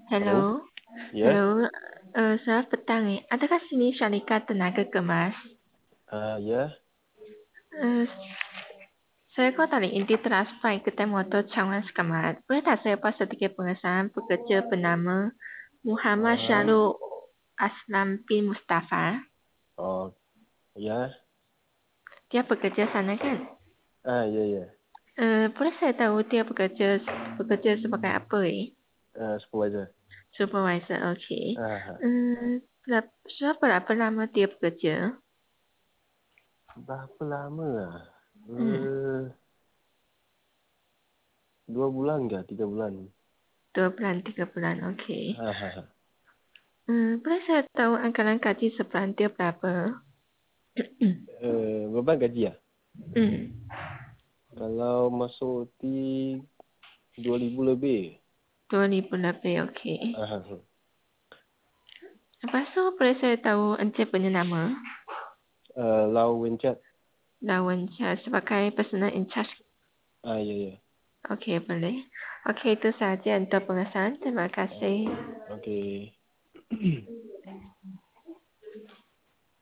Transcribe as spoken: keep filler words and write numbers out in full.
Halo, Halo, ya, halo, eh, selamat petang ya. Adakah sini Shalika Tenaga Kemas? ah, ya, Eh, saya kok tadi inti transfer ke Motor Changwan Kemas. Boleh tak saya pas sedikit pengesahan pekerja bernama Muhammad ah, Syarul Aslam bin Mustafa. oh, ya, Dia bekerja sana kan? ah, ya, ya, Eh, boleh saya tahu dia bekerja bekerja sebagai apa ya? ah, supervisor, Supervisor, okey. ah, Eh, berapa, sudah berapa lama dia bekerja? berapa lama lah? Hmm, Eh, dua bulan ke, tiga bulan? dua bulan, tiga bulan, okey. Ah, ah, ah. Hmm, boleh saya tahu anggaran gaji sebulan dia berapa? Eh, berapa gaji ya? Hmm, Kalau masuk T dua ribu lebih. dua ribu lebih, okey. Ah, ah, ah. Lepas tu boleh saya tahu encik punya nama? Eh, Lau Wenchat, Lawan saya sebagai personal in charge. ah, ya, ya, Okey, boleh. Okey, itu sahaja untuk pengesahan. Terima ah, kasih. oke.